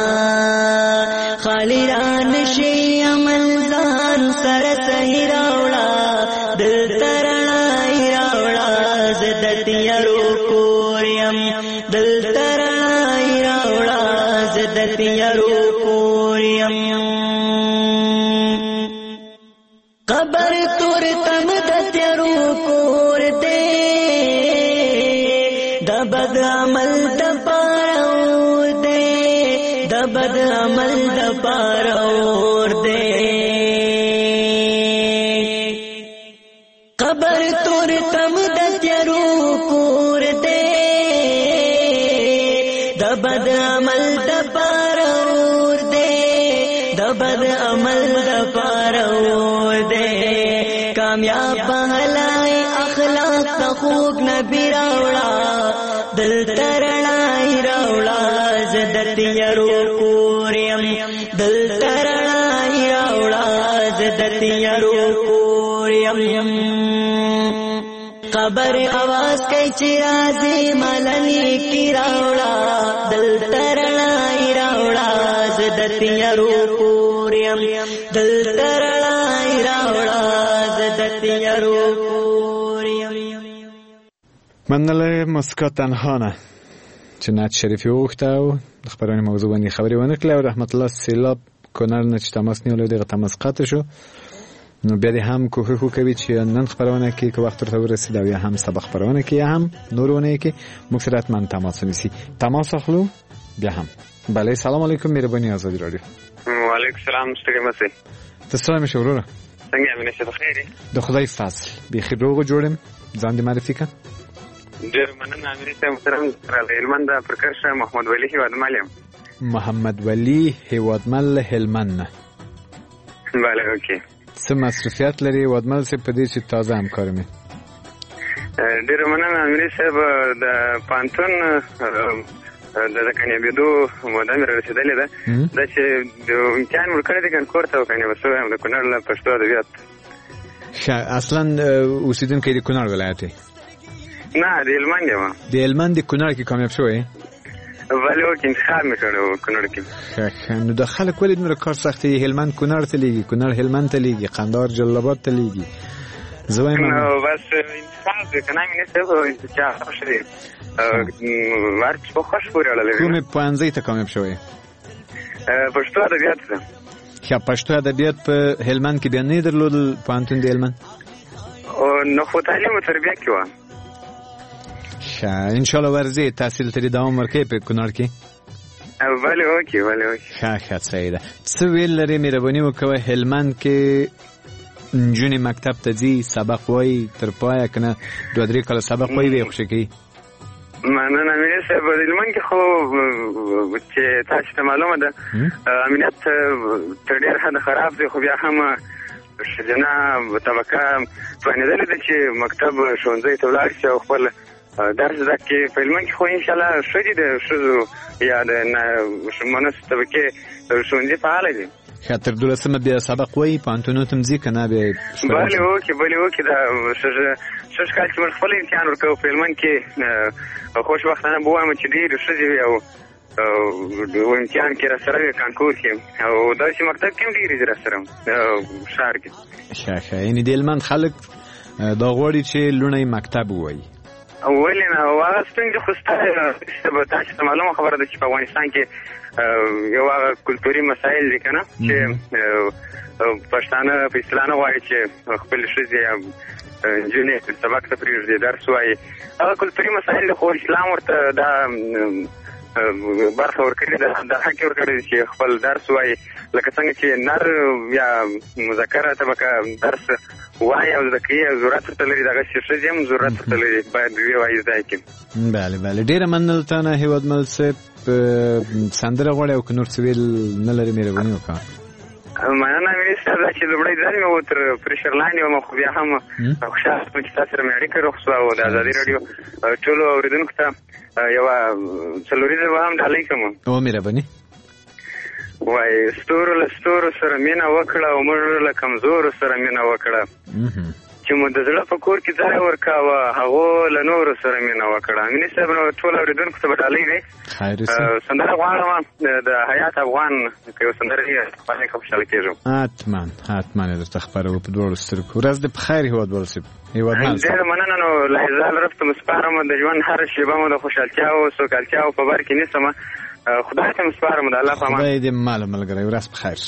خالی ران شی عمل ځان سره صحیح راوړه دل ترنای راوړه زدت یرو کوریم دل ترنای راوړه زدت یرو کوریم قبر تور تم د تیرو کور دے د بد عمل د پاره دے د بد عمل د پاره دے قبر تور تم د تیرو کور دے د بد عمل د پاره دے د بد عمل د پاره دے کامیاب بهلای اخلاق د خوب نبی راوړه دل ترنای راوړه زدت یرو کوریم دل ترنای راوړه زدت یرو کوریم قبر आवाज کوي چې راځي ملنی کی راوړه دل ترنای راوړه زدت یرو کوریم دل ترنای راوړه زدت یرو کوریم. منله مسکا تنها نه چې نعت شریفي وغوښته او د خبرونې موضوع باندې خبرې ونه کړې او رحمت الله سیلاب کونړ نه چې تماس نیولی دغه تماس قطع شو. نو بیا دې هم کوښښ وکوي چې نن خبرونه کې که وخت ورته ورسېد او یا هم سبا خبرونه کې یا هم نورونه کې موږ سره حتما تماس ونیسي. تماس اخلو بیا هم. بله سلام علیکم مهرباني آزادي رادیو. وعلیکم السلام ستړي مه شئ. ته څنګه یې وروره؟ څنګه یې امینه شه بخیر یې؟ د خدای فضل بیخي روغ جوړ یم. ځان دې معرفي کړه. ډېر مننه امینه صاحب محترم راغلی هلمند د پرکرشه محمد ولي هیوادمل یم. محمد ولي هیوادمل هلمند نه. بله اوکې. څه مصروفیت لري هیوادمل صاحب په دې چې تازه همکار مې؟ ډېره مننه امینه صاحب د پوهنتون د کامیابېدو موده مې را رسېدلې ده دا چې د امتحان مې ورکړی دی کانکور ته او کامیابه شوی یم د کونړ له پښتو ادبیات. اصلا اوسېدونکی د کونړ ولایت یې؟ نه د هلمند یم. د هلمند د کونړ کې کامیاب شوی یې؟ بله اوکې انتخاب مې کړی و کونړ کې. ښه نو د خلک ولې دومره کار سخت دی؟ هلمند کونړ ته لیږي، کونړ هلمند ته لیږي، قندهار جلال آباد ته لیږي. زه وایم بس انتخاب دی که نه امینه صاحب چا خوښ دی هر څه په خوښ پورې اړه لري. کومې پوهنځۍ ته کامیاب شوی؟ پښتو ادبیات ته. ښه پښتو ادبیات په هلمند کې بیا نه یې درلودل پوهنتون د هلمند؟ نو خو تعلیم و تربیه کې وه. ښه انشاءالله ورځې تحصیل ته دې دوام ورکوې په کونړ کې؟ بله اوکې بله اوکې. ښه صحیح ده. څه ویل لرې مهرباني وکوه هلمند کې نجونې مکتب ته ځي سبق وایي تر پایه که نه 2-3 کاله سبق وایي ویې خوشې کوي؟ مننه امینه صاحب د هلمند کې خو چې تاسو ته معلومه ده امنیت تر ډېر حده خراب دی خو بیا هم ښځینه طبقه توانېدلې ده چې مکتب ښوونځي ته ولاړ شي او خپل درس زده کړي. په هلمند کې خو انشاءالله ښه دي د ښځو یا د مناسب طبقې ښوونځي فعاله دي. خاطر 12 بیا سبق وای پانتونو تم ځي کنه به بله وکي دا شش کال چې موږ خپل امتحان ورکوو په هلمند کې خوشبختانه به وایم چې ډېرې ښځې وي او امتحان کې راسره وي کانکور کې او داسې مکتب کې هم ډېرې دي راسره ښار کې ښه یعنې د هلمند خلک دا غواړي چې لوڼه مکتب ووایي ولې نه هغه ستونزې خو سته تاسو ته معلومه خبره ده چې په افغانستان کې یو هغه کلتوري مسایل دي که نه چې پښتانه په اصطلاح نه غواړي چې خپلې ښځې نجونې سبق ته پرېږدي درس وایي هغه کلتوري مسایل دي خو اسلام ورته دا برخه ورکړې ده دا حق یې ورکړی دی چې خپل درس وایي لکه څنګه چې نر یا مذکره طبقه درس وایي او زده کوي او ضرورت ورته لري دغسې ښځې هم ضرورت ورته لري باید ووایي زده یې کړي بله ډېره مننه له تا نه هېوادمل صاحب سندره غواړي او که نور څه ویل نه لري مهرباني وکړه مننه مینې صاحب دا چې لومړی ځل مې و تر پرېشر لاندې وم خو بیا هم خوشحاله شوم چې تا سره مې اړیکه روغ شوه او د ازادي راډیو ټولو اورېدونکو ته یوه څلوریزه به هم ډالۍ کوم مهرباني وایي ستورو له ستورو سره مینه وکړه او موږ له کمزورو سره مینه وکړه چې مو د زړه په کور کې ځای ورکاوه هغو له نورو سره مینه وکړه مینې صاحب نو ټول اورېدونکو ته به ډالۍ وي سندره غواړم د حیات افغان که یو سندره وي خپله که خوشحاله کېږم حتما یې درته خپروو په دواړو سترګو ورځ دې په خیر هېوادوال صاحب ډېره مننه نو لحظال رب ته مسپارم د ژوند هره شېبه مو د خوشحالتیاو سوکالتیاو په بر کې نیسم خدای ته مسپارم د الله په امان خدای دې ماله ملګری ورځ په خیر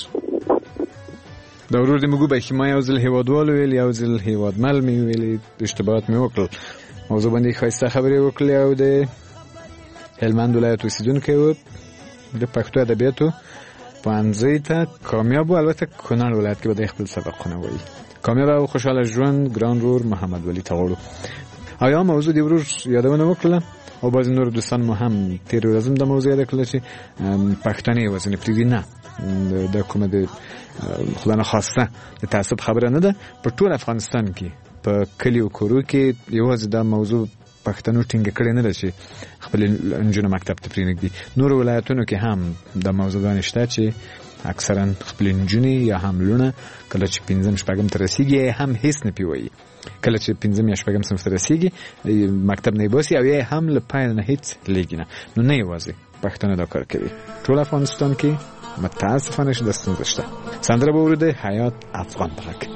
دا ورور دې موږ به ما یو ځل هېوادوال ویل یو ځل هېوادمل مې ویلې اشتباهات مې وکړل موضوع باندې ښایسته خبرې وکړلې او د هلمند ولایت اوسېدونکی و د پښتو ادبیاتو پوهنځۍ ته کامیاب و البته کونړ ولایت کې به د خپل سبقونه وایي کامیاب او خوشحاله ژوند ګران ورور محمد ولی ته غواړو او یا موضوع د ورور یادونه وکړله او بعضې نور دوستان مو هم تېرې ورځ هم د موضوع یاده کړله چې پښتانه یوازې نه پرېږدي نه د کومه د خدای نخواسته د تعصب خبره نه ده په ټول افغانستان کې په کلیو کورو کې یوازې دا موضوع پښتنو ټینګه کړې نه ده چې خپل نجونې مکتب ته پرېنږدي نورو ولایتونو کې هم دا موضوعګانې شته چې اکثرا خپل نجونې یا هم لوڼه کله چې 5 شپږم ته رسېږي هم هېڅ نه پې وایي کله چې 5 یا شپږم صنف ته رسېږي مکتب نه یې باسي او یا هم له پیل نه هېڅ لیږي نه نو نه یوازې پښتانه دا کار کوي ټول افغانستان کې متاسفانه چې د ستونزه شته سندره به اورېدئ حیات افغان په غږ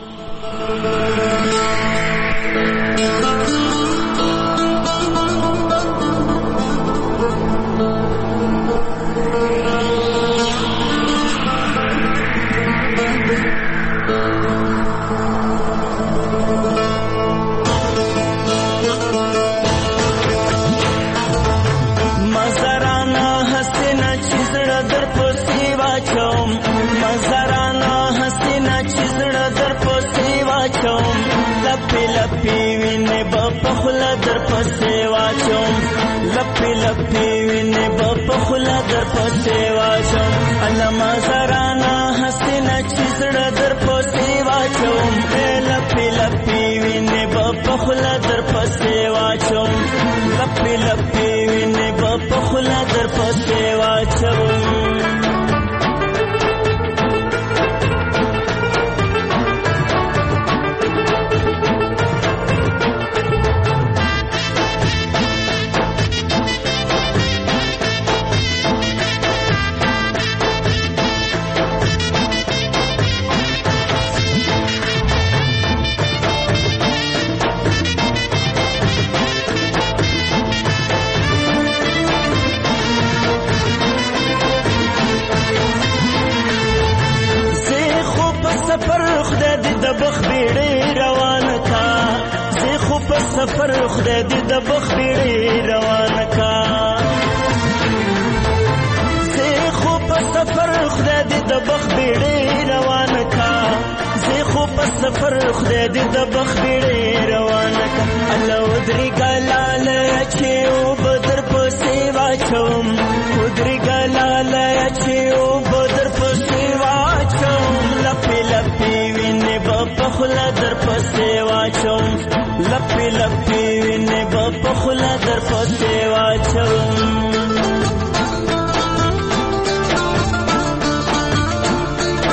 لپی وینه په خلا در پسې واچوم علما زرانا حسینه چې زړه در پسې واچوم لپی وینه په خلا در پسې واچوم لپی وینه په خلا در پسې واچوم سفر خدای دې د بخبړې روان کا زه خو په سفر خدای دې د بخبړې روان کا زه خو په سفر خدای دې د بخبړې روان کا الله ودري ګلاله چې او بدر په سیوا چوم ودري ګلاله چې او بدر په سیوا چوم لپی وینه په خلا در په سیوا چوم لپی وینه په خلا در پسې واچوم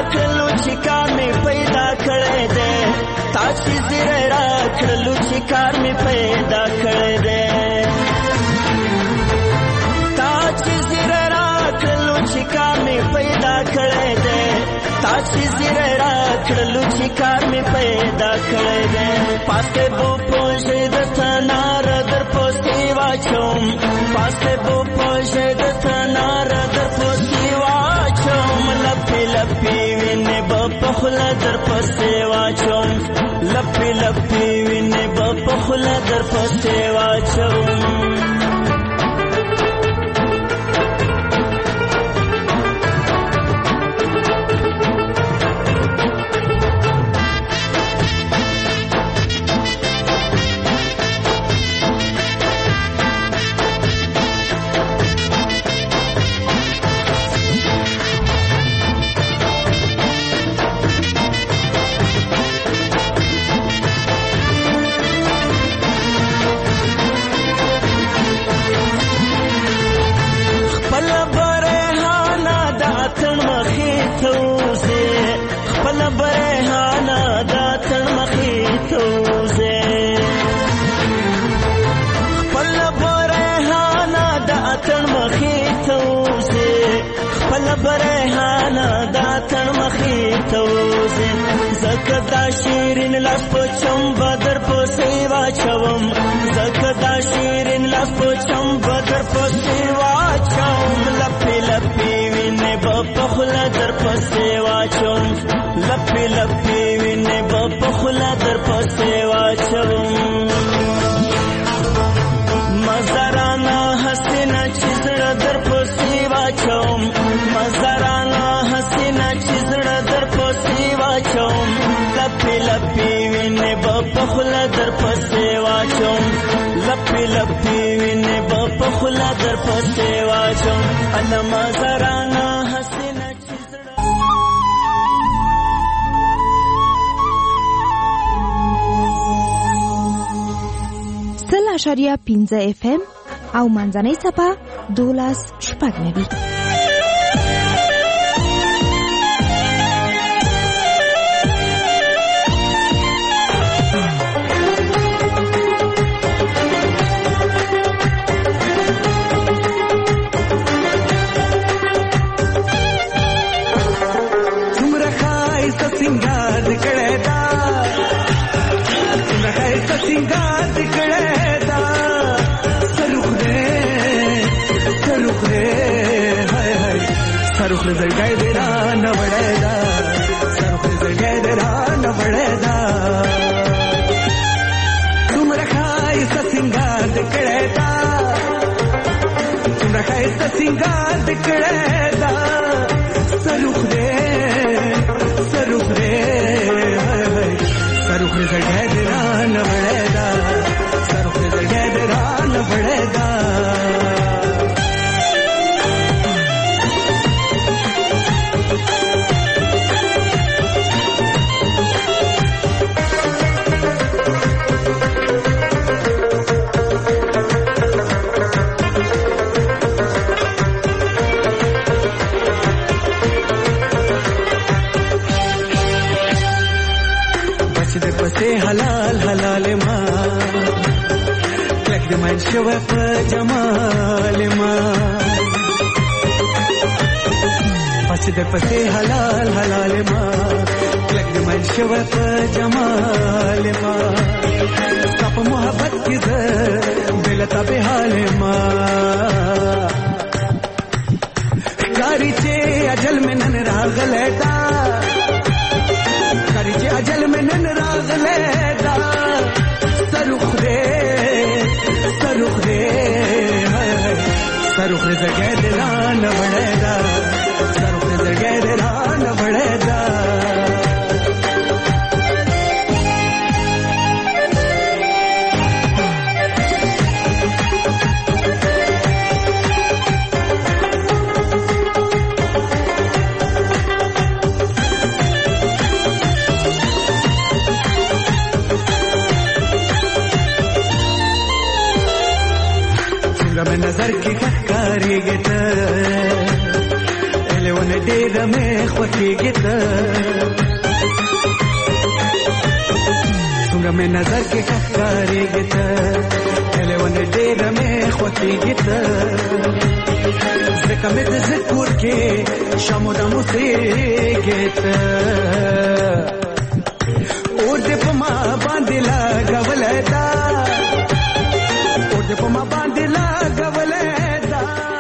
کړلو چې کار مې پیدا کړی دی تا چې زیری راکړلو چې کار مې پیدا کړی دی تا چې زیری راکړلو چې کار مې پیدا کړی دی تا چې زیری راکړلو چې کار مې پیدا کړی دی پاسې بو پوژې د تنار در پوستې واچوم پاسې بو پوژې د تنار در پوستې واچوم لپې لپې وینې به په خوله در پسې واچوم لپې لپې وینې به په خوله در پسې واچوم برهانا دا تن مخی توزی زکدا شیرین لاس پوچم بدر پوسی واچوم زکدا شیرین لاس پوچم بدر پوسی واچوم لپی لپی وینه بپخلا در پوسی واچوم لپی لپی وینه بپخلا در پوسی واچوم مزارانا حسینا چیزړه در پوسی واچوم مزارانا حسینا چیزړه در پوسی واچوم لپی لپی وینه بپخلا در پوسی واچوم لپی لپی وینه بپخلا در پوسی واچوم انا مزارانا حسینا چیزړه 0.5 FM او منځنۍ صفه 12.9 سرخ زړګی دې را نه وړی دا سرخ زړګی دې را نه وړی دا څومره ښایسته سینګار دې کړی دا څومره ښایسته سینګار دې کړی دا سرخ دې سرخ زړګی دې را نه وړی دا سرخ زړګی دې را نه وړی دا حلال حلال ما کلک د من شوه په جمال ما پس د پسې حلال حلال ما کلک د من شوه په جمال ما سپ محبت کې زه بلتا به حال ما کاری چې اجل من نن راغله دا کاری چې اجل من نن راغله دا سرخ دې سرخ زګې دې را نه وړې دا سرخ زګې دې را نه وړې دا नजर की करीगे एलेवन डे ډېر مې خوښېږي ته څومره مې نظر کې ښکارېږي ته هلونه ډېر مې خوښېږي ته ځکه مې د زړه کور کې شمو د موسیقي ته اور دې په ما باندې لګولی دا اور دې په ما باندې لګولی دا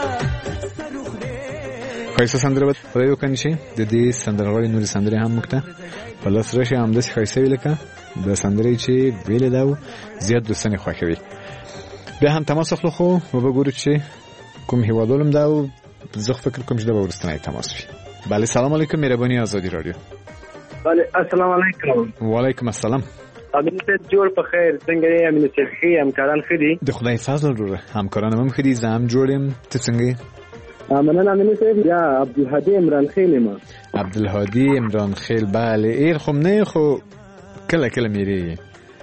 ښایسته سندره به پرې وکړنی شي د دې سندرغاړې نورې سندرې هم موږ ته په لاس راشي همداسې ښایسته وي لکه د سندرې چې ویلې ده او زیات دوستان یې خوښوي. بیا هم تماس اخلو خو وبګورو چې کوم هیوادوالم ده او زه فکر کوم چې دا به وروستنی تماس وي. بله سلام علیکم مهرباني آزادي رادیو. بله السلام علیکم. وعلیکم السلام. امین صاحب جوړ په خیر څنګه یې امین صاحب ښه همکاران ښه دي؟ د خدای فضل وروره همکاران هم ښه دي زه هم جوړ یم ته څنګه یې؟ مننه امین صاحب یا عبدالهادي عمران خیل یم. عبدالهادي عمران خیل بله ایر خو نه خو کله کله میریږي.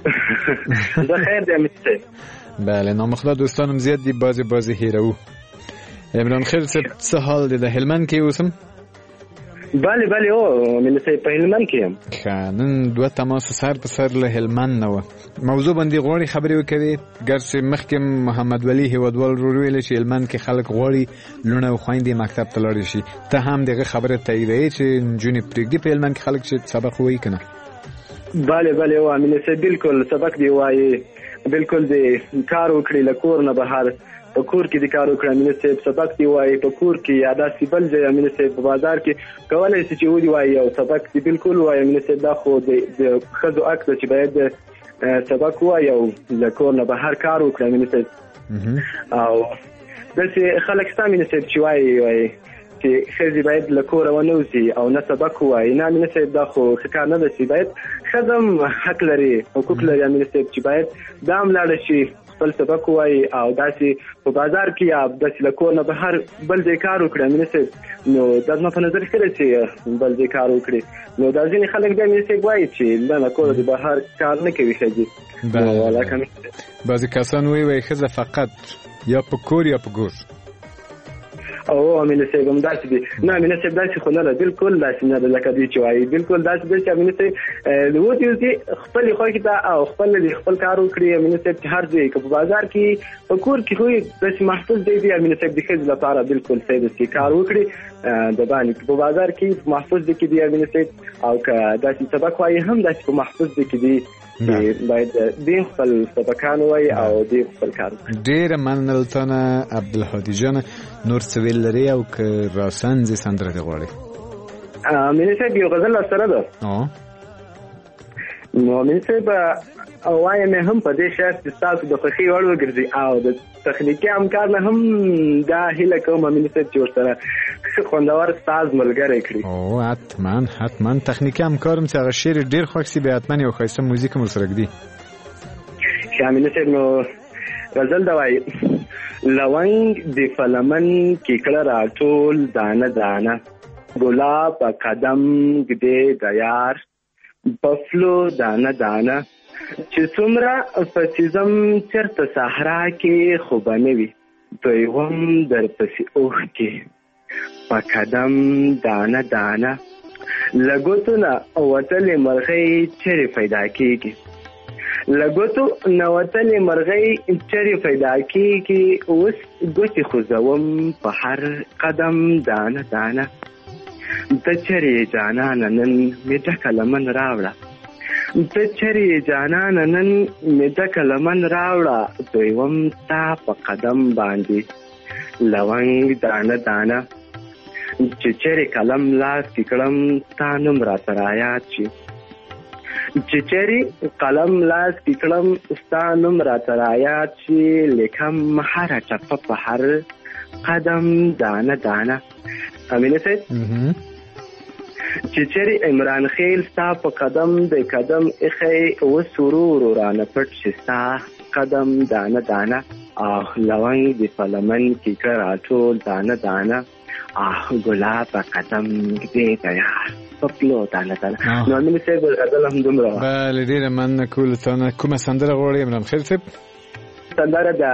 زه خیر دی امین صاحب. بله نامخدا دوستانم زیاد دی بازی هیرو. عمران خیل څه حال دی د هلمند کې اوسم؟ بله او امین صاحب په هلمند کې یم. ښه نن دوه تماس سر په سر له هلمند نه وه موضوع باندې غواړي خبرې وکړي ګرچې مخکې محمد ولی هیوادوال ویل چې هلمند کې خلک غواړي لوڼه او خویندې مکتب ته لاړې شي ته هم دغه خبره تاییدوي چې نجونې پرېږدي په هلمند کې خلک چې سبق ووایي که نه؟ بله او امین صاحب بالکل سبق دی وایي بالکل دی کار وکړي له کور نه بهر په کور کې د کار وکړي امین صاحب سبق دی وایي په کور کې یا داسې بل ځای امین صاحب په بازار کې کولی شي چې ودی وایي او سبق دی بالکل وایي امین صاحب دا خو د ښځو حق ده چې باید سبق وایي او له کور نه بهر کار وکړي امین صاحب او داسې خلک شته امین صاحب چې وایي چې ښځې باید له کوره ونه وځي او نه سبق ووایي نه امین صاحب دا خو ښه کار نه ده چې باید ښځه هم حق لري حقوق لري امین صاحب چې باید دا هم لاړه شي خپل سبق ووایي او داسې په بازار کې یا داسې له کور نه بهر بل ځای کار وکړي امین صاحب نو دا زما په نظر ښه ده چې بل ځای کار وکړي نو دا ځینې خلک بیا امین صاحب وایي چې نه له کوره د بهر کار نه کوي ښځې بعضې کسان وایي ښځه فقط یا په کور یا په ګور او امین صاحب هم داسې دي نه امین صاحب داسې خو نه ده بالکل داسې نه ده لکه دوی چې وایي بالکل داسې ده چې امین صاحب ودې وځي خپلې خوښې ته او خپل کار وکړي امین صاحب چې هر ځای که په بازار کې په کور کې خو داسې محفوظ ځای دی امین صاحب د ښځې لپاره بالکل صحیح ده چې کار وکړي د باندې په بازار کې محفوظ ځای کې دی امین صاحب او که داسې سبق وایي هم داسې په محفوظ ځای کې دی باید دین خپل سبقان وایي او دین خپل کار وکړي. ډېره مننه له تا نه عبدالهادي جانه نور څه ویل لري او که راسنځې سندره دې غواړې؟ امین صاحب یو غزل سره ده نو امین صاحب وایم هم په دې شرط چې ستاسو د خوښۍ وړ وګرځي او د تخنیکي همکار نه هم دا هیله کوم امین صاحب چې ورسره ښه خوندور ساز ملګری کړي. حتما تخنیکي همکارم چې هغه شعر ډېر خوښ سي بیا حتما یو ښایسته موزیک هم ورسره ږدي. ښه امین صاحب نو غزل ده وایي لونګ د فلمن کې کړه راټول دانه دانه ګلاب په قدم ږدې د یار بفلو دانه دانه چې څومره پسیزم چرته صحرا کې خو به نه وي دویم در پسې اوښکې په قدم دانه دانه لګوتو نه وتلې مرغۍ چیرې پیدا کېږي لګوتو نه وتلې مرغۍ چیرې پیدا کېږي اوس ګوتې خوځوم په هر قدم دانه دانه ته چیرې جانانه نن مې ډکه لمن راوړه ته چیرې جانانه نن مې ډکه لمن راوړه دویم ستا په قدم باندې لونګ دانه دانه چې چیرې قلم لاس کې کړم ستا نوم راته رایاد شي چې چیرې قلم لاس کې کړم ستا نوم راته رایاد شي لیکم هره ټپه په هر قدم دانه دانه امین صاحب چې چیرې عمران خیل ستا په قدم د قدم ایښی و سرور رانه پټ شي ستا قدم دانه دانه لونګ د فلمن کې کړه راټول دانه دانه ګلاب په قدم دې د یار پپلو دانه دانه نو امین صاحب غزل هم دومره بله ډېره مننه کولتانه کومه سندره غواړې عمران خیل صاحب؟ سندره د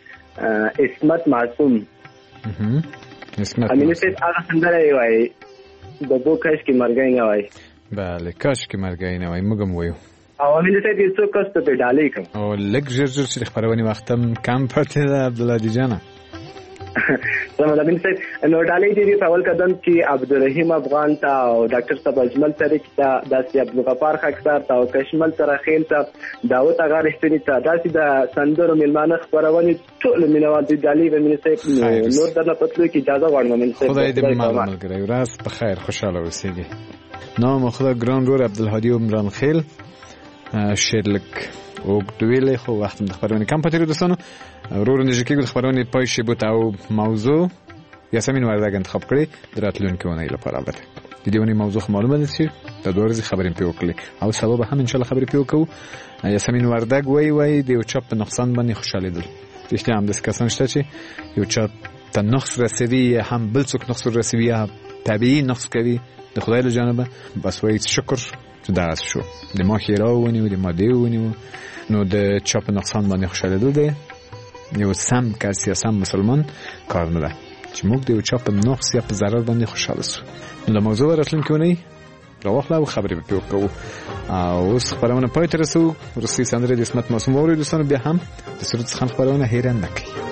اسمت معصوم امین صاحب هغه سندره یې وایي ببو کاش کې مرګای نه وای. بله کاش کې مرګای نه وای موږ هم وایو. او امین صاحب یې څو کس ته ډالۍ کوم او لږ ژر چې خبرونه وختم کم پاتې ده عبدالهادي جانه. زموږ امین صاحب نو ډالۍ دې په اول قدم کې عبدالرحیم افغان ته او ډاکټر صاحب اجمل طریق ته داسې عبدالغفار خاکسار ته او کشمل ترخیل ته داوود اغا رښتینی ته داسې د سندرو میلمانه خپرونې ټول مینوال دي ډالۍ به امین صاحب نور درنه پتلو کې اجازه غواړم امین صاحب. خدای دې ملګری ورځ په خیر خوشاله اوسئ. نام خدا گران رور عبدالهادی عمران خیل شیرلک اوگدویل خو وقتم خبرونه کم پاتې دوستانو رور نجکی د خبرونه پای شی بوت او موضوع یاسمین وردگ انتخاب کړی دراتلونکو ونه لپاره البته د دې ونی موضوع معلومه ده چې د دوه ورځې خبرې په وکړي او سبب هم ان شاء الله خبرې په وکړو. یاسمین وردگ وای د یو چاپ په نقصان باندې خوشاله دي. رښتیا هم د کسان شته چې یو چاپ ته نقص رسیدي هم بل څوک نقص رسیدي یا طبيعي نقص کوي د خدای له جانبه بس وای شکر چې دا شو د ما خیراونی و د ما دیونی نو د چاپ نقصان باندې خوشاله دي. یو سم کس یا سم مسلمان کار نه ده چې موږ د یو چاپ نقص یا په ضرر باندې خوشاله سو. نو د موضوع راتلونکي ونی راوخلا او خبرې به وکړو او اوس خبرونه پای ته رسو. روسي سندره د اسمت معصوم اوري دوستانو بیا هم د سرود څخه خبرونه هیران نکړي.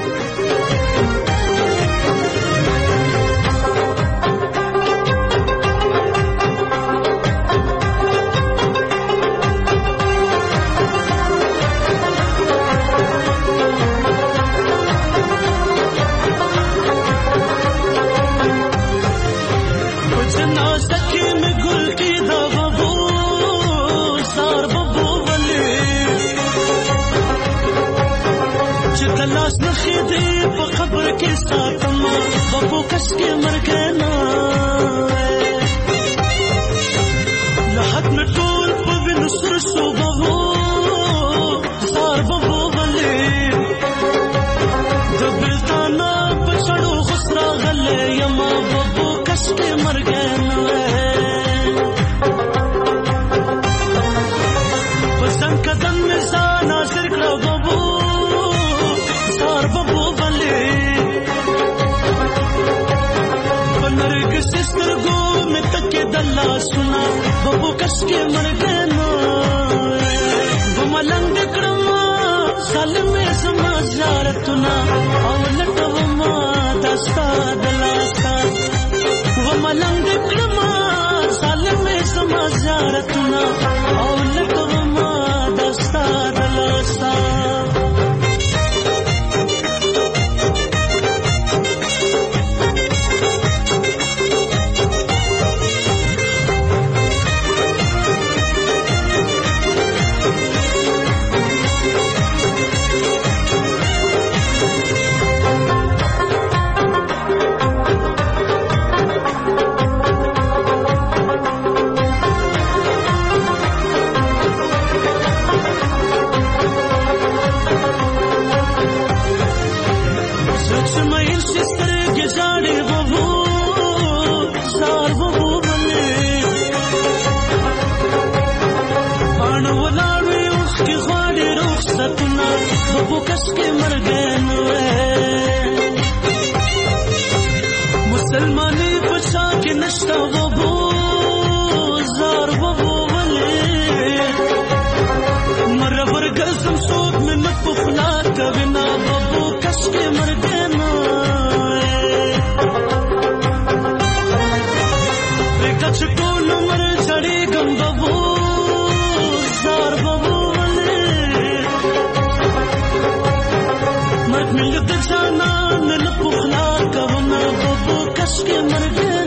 सुना बबू कस के मर गए ना वो मलंग क्रमा साल में समाचार तुना औलट वो माँ दस्ता दलास्ता वो मलंग क्रमा साल में समाचार तुना औलट वो माँ दस्ता दलास्ता मुसलमानी बचा के नशा बबू जार बबू वले मरबर गजम सोच में न पुखला कविना बबू कस के मर गए ना कच को नमर चढ़े गम बबू जार बबू मिल जाना मिल पुखला कवना बबू कस के मर गए